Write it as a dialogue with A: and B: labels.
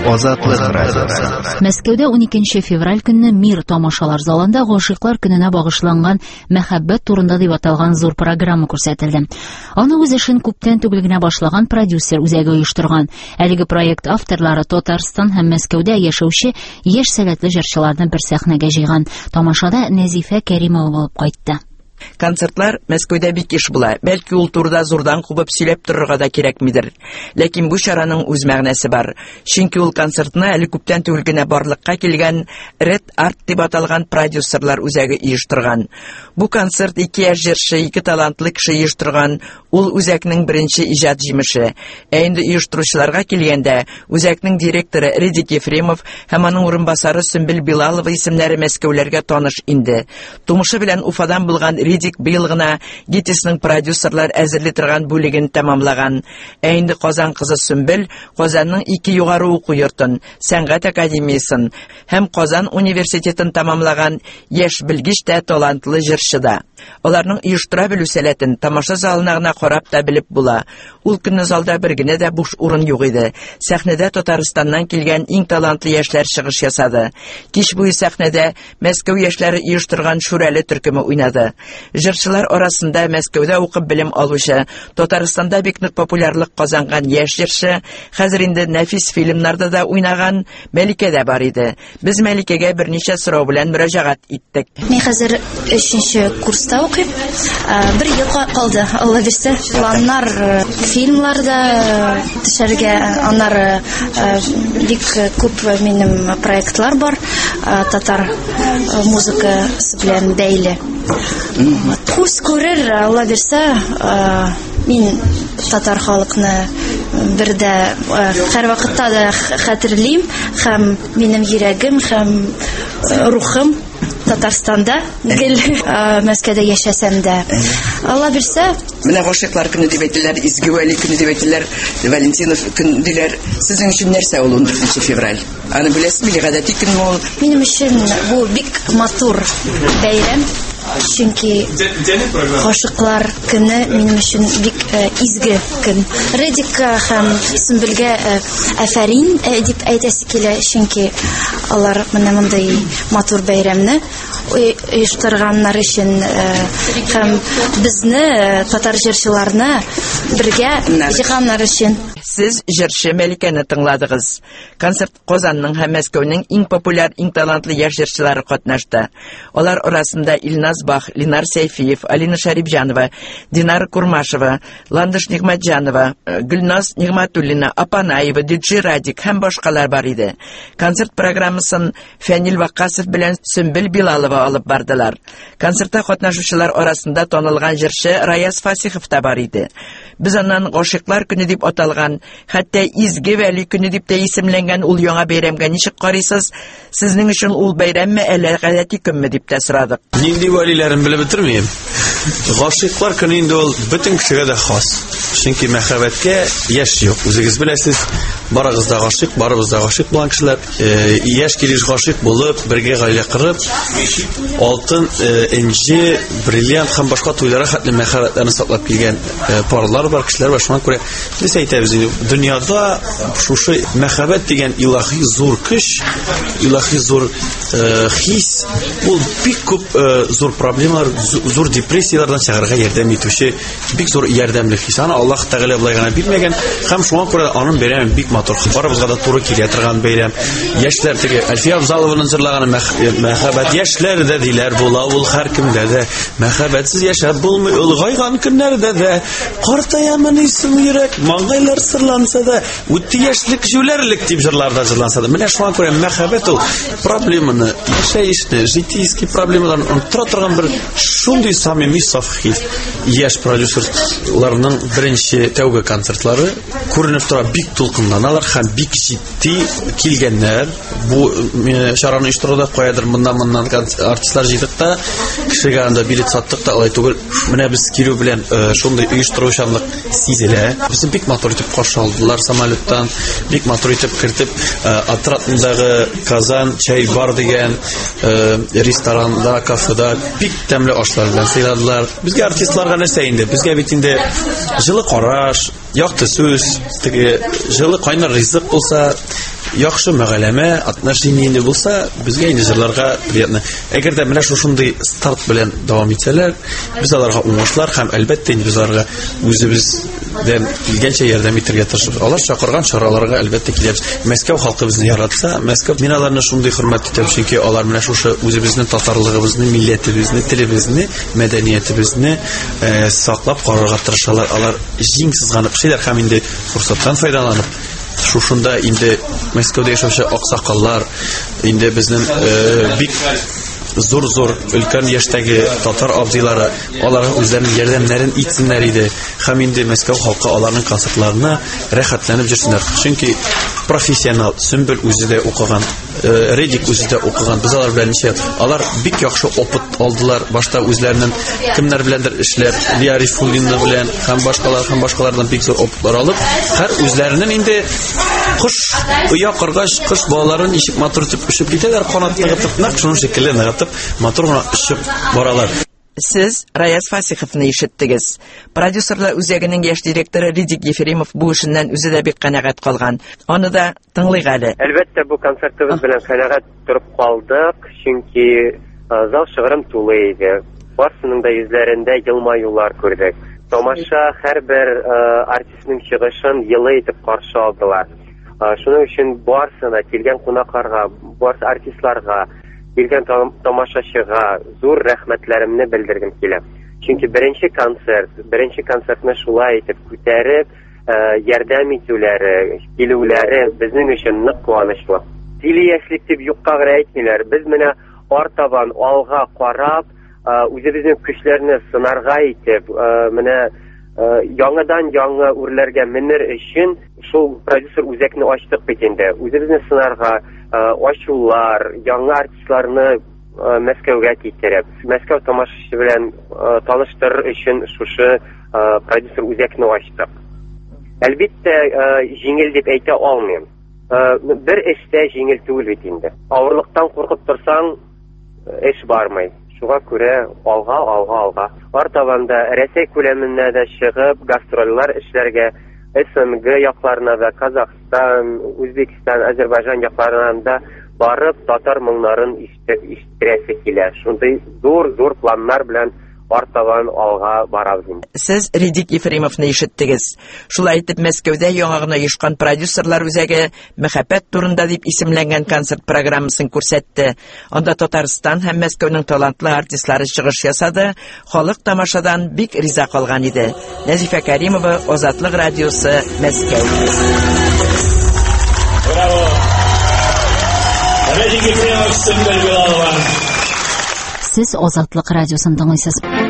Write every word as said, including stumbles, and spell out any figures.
A: Азатлык радиосы.
B: Мәскәүдә уникенче февраль көнне Мир тамашалар залында Гашыйклар көненә багышланган мәхәббәт турында дип аталган зур программа күрсәтелде. Аны үз эшен күптән түгел генә башлаган продюсер үзәге оештырган. Әлеге проект авторлары Татарстан һәм Мәскәүдә яшәүче яшь сәләтле җырчыларны бер сәхнәгә җыйган. Тамашада Нәзифә Кәримова булып кайтты.
C: Концертлар Мәскәүдә бик иш була. Бәлки ул турыда зурдан кубып сөйләп торырга да кирәкмидер. Ләкин бу чараның үз мәгънәсе бар. Чөнки ул концертны әле күптән түгел генә барлыкка килгән Red Art дип аталган продюсерлар үзәге оештырган. Бу концерт ике яшь җырчы, ике талантлы кеше оештырган. Ул үзәкнең беренче иҗат җимеше. Ә инде оештыручыларга килгәндә, үзәкнең директоры Редик Ефремов һәм аның урынбасары Сөмбел Билалова исемнәре мәскәүләргә таныш инде. Тумышы белән Уфадан булган Редик быел гына Гитисның продюсерлар әзерли торган бүлеген тәмамлаган. Ә инде Казан кызы Сөмбел Казанның ике югары уку йортын, Сәнгать академиясын һәм Казан университетын тәмамлаган яшь белгеч тә талантлы җырчы да. Аларның оештыра белү сәләтен тамаша залына гына карап та белеп була. Ул көнне залда бер генә дә буш урын юк иде. Сәхнәдә Татарстаннан килгән иң талантлы яшьләр чыгыш ясады. Кич буе сәхнәдә Мәскәү яшьләре оештырган Шүрәле төркеме уйнады. Җырчылар арасында Мәскәүдә укып белем алучы, Татарстанда бик нык популярлык казанган яшь җырчы, хәзер инде нәфис фильмнарда да уйнаган Мәликә дә бар иде. Без Мәликәгә берничә сорау белән мөрәҗәгать иттек.
D: Мин хәзер өченче курста укыйм. Бер ел калды. Алла бирсә, планнар фильмларда төшәргә, аннары бик күп минем проектлар бар. Татар музыкасы белән бәйле. Курс күрер, Алла бирсә, мин татар халыкны бердә һәр вакытта да хәтерлим, һәм минем йөрәгем һәм рухым Татарстанда, гел Мәскәүдә яшәсәм дә. Алла бирсә,
C: менә Гашыйклар көне дип әйтәләр, Изге Вәли көне дип әйтәләр, Валентинов көне диләр. Сезнең өчен нәрсә ул ундүртенче февраль? Аны беләсезме, гадәти көн ул?
D: Минем өчен бу бик матур бәйрәм. Чөнки Гашыйклар көне минем өчен бик изге көн. Редикка һәм Сөмбелгә афәрин дип әйтәсе килә, чөнки алар менә мондай матур бәйрәмне оештырганнар өчен һәм безне, татар җырчыларны бергә җыйганнар өчен.
C: Сез җырчы Мәликәне тыңладыгыз. Концерт Казанның һәм Мәскәүнең иң популяр, иң талантлы яшь җырчылары катнашты. Алар арасында Илназ Бах, Ленар Сәйфиев, Алина Шарипҗанова, Динар Курмашева, Ландыш Нигъмәтҗанова, Гөлназ Нигъмәтуллина, Апанаева, Диджи Радик һәм башкалар бар иде. Концерт программасын Фәнил Ваккасов белән Сөмбел Билалова алып бардылар. Концертта катнашучылар арасында танылган җырчы Раяз Фасихов та бар иде. Без аннан Гашыйклар көне дип аталган, хәтта Изге Вәли көне дип тә исемләнгән ул яңа бәйрәмгә ничек карыйсыз? Сезнең өчен ул бәйрәмме, әллә гадәти көнме дип тә сорадык.
E: Нинди вәлиләрен белеп бетермим. Гашыйклар көне инде ул бөтен кешегә дә хас. Чөнки мәхәббәткә яшь юк. Үзегез беләсез, барыгыз да гашыйк, барыбыз да гашыйк булган кешеләр. Яшь килеш гашыйк булып, бергә гаилә корып, алтын, энҗе, бриллиант һәм башка туйларга хәтле мәхәббәтләрне саклап килгән парлар бар, кешеләр бар. Шуңа күрә без әйтәбез инде, дөньяда шушы мәхәббәт дигән илаһи зур көч, илаһи зур хис, ул бик күп зур проблемалар, зур депрессиялардан чыгарга ярдәм итүче бик зур ярдәмле хис. Аны Аллаһ Тәгалә былай гына бирмәгән, һәм шуңа күрә аның бәйрәме бик матур. Барыбызга да туры килә торган бәйрәм. Яшьләр теге Әлфия Абзалованың җырлаган мәхәббәт яшьләр дә диләр була, ул һәркемдә дә мәхәббәтсез яшәп булмый, улгайган көннәрдә дә картаямын исем йөрәк, маңгайлар сырланса да, үтте яшьлек җүләрлек дип җырларда җырланса да. Менә шуңа күрә мәхәббәт ул проблеманы, яшәешне, житейский проблемаларны онытыра торган бер шундый самими саф хис. Яшь продюсерларның беренче тәүге концертлары күренеп тора, бик тулкынланалар һәм бик җитди килгәннәр. Бу чараны оештыруда каядыр моннан-моннан артистлар җыйдык та, кешегә анда билет саттык та, алай түгел. Менә без килү белән шундый оештыручанлык сизелә. Безне бик матур итеп каршы алдылар самолеттан, бик матур итеп кертеп Атратындагы Казан чай бар дигән ресторанда, кафеда бик тәмле ашлар белән сыйладылар. Безгә артистларга нәрсә инде? Безгә бит инде җылы караш, якты сүз, теге җылы кайнар ризык булса, яхшы мәгълүме, отношение булса, безгә инде җырларга приятно. Әгәр дә менә шушындый старт белән дәвам итсәләр, без аларга уңышлар һәм әлбәттә инде без аларга үзебездән килгәнчә ярдәм итәргә тырышабыз. Алар чакырган чараларга әлбәттә киләбез. Мәскәү халкы безне яратса, Мәскәү мин аларны шундый хөрмәт итәм, чөнки алар менә шушы үзебезнең татарлыгыбызны, милләтебезне, телебезне, мәдәниятебезне саклап карарга тырышалар. Алар җиң сызганып эшләр һәм инде фурсаттан файдаланып шушында инде Мәскәүдә яшәүче аксакаллар, инде безнең бик зур-зур өлкән яшьтәге татар абзыйлары аларга үзләренең ярдәмнәрен итсеннәр иде. Һәм инде Мәскәү халкы аларның концертларына рәхәтләнеп җирсеннәр. Чөнки профессионал Сөмбел үзе дә укыган, Редик үзе дә укыган. Без алар белән ничә алар бик яхшы опыт алдылар. Башта үзләренең кемнәр беләндер эшләп, Лия Рифуллина белән һәм башкалар һәм башкалардан бик зур опытлар алып, һәр үзләренең инде кош уя кыргач кош балаларын ничек матур итеп үсеп китәләр, канат ягып, нәкъ шуның шикелле ягып матур гына үсеп баралар.
C: Сез Раяз Фасиховны ишеттегез. Продюсерлар үзәгенең яшь директоры Редик Ефремов бу эшеннән үзе дә бик канәгать калган. Аны да тыңлыйк әле.
F: Әлбәттә, бу концертыбыз белән канәгать торып калдык, чөнки зал шыгрым тулы иде. Барсының да йөзләрендә елмаюлар күрдек. Тамаша һәрбер артистның чыгышын йылы итеп каршы алдылар. Шуның өчен барсына килгән кунакларга, барсы артистларга, килгән тамашачыга зур рәхмәтләремне белдергем килә. Чөнки беренче концерт, беренче концертны шулай итеп күтәреп, ярдәм итүләре, килүләре безнең өчен нык куанычлы. Тиле яшьлек дип юкка гына әйтмиләр. Без менә артабан алга карап, үзебезнең көчләрне сынарга итеп, менә яңадан яңа үрләргә менер өчен шул продюсер үзәкне ачтык бит инде. Үзебезне сынарга ачулар, яңа артистларны Мәскәүгә китереп, Мәскәү тамашачысы белән таныштырыр өчен шушы продюсер үзәкне ачтык. Әлбәттә, җиңел дип әйтә алмыйм. Бер эштә җиңел түгел бит инде. Авырлыктан куркып торсаң, эш бармый. Шуңа күрә алга, алга, алга. Артабанда Рәсәй күләмендә дә чыгып, гастрольләр эшләргә, СНГ якларына да, Казахстан, Үзбекстан, Азербайҗан якларына да барып, татар моңнарын ишеттерәсе килә. Шундый зур-зур планнар белән артабан алга барабыз инде.
C: Сез Редик Ефремовны ишеттегез. Шулай итеп, Мәскәүдә яңа гына оешкан продюсерлар үзәге мәхәббәт турында дип исемләнгән концерт программасын күрсәтте. Анда Татарстан һәм Мәскәүнең талантлы артистлары чыгыш ясады. Халык тамашадан бик риза калган иде. Нәзифә Кәримова, Азатлык радиосы, Мәскәү.
G: Браво! Редик Ефремов, Сөмбел Билалова.
B: Сез Азатлык радиосын тыңлыйсыз.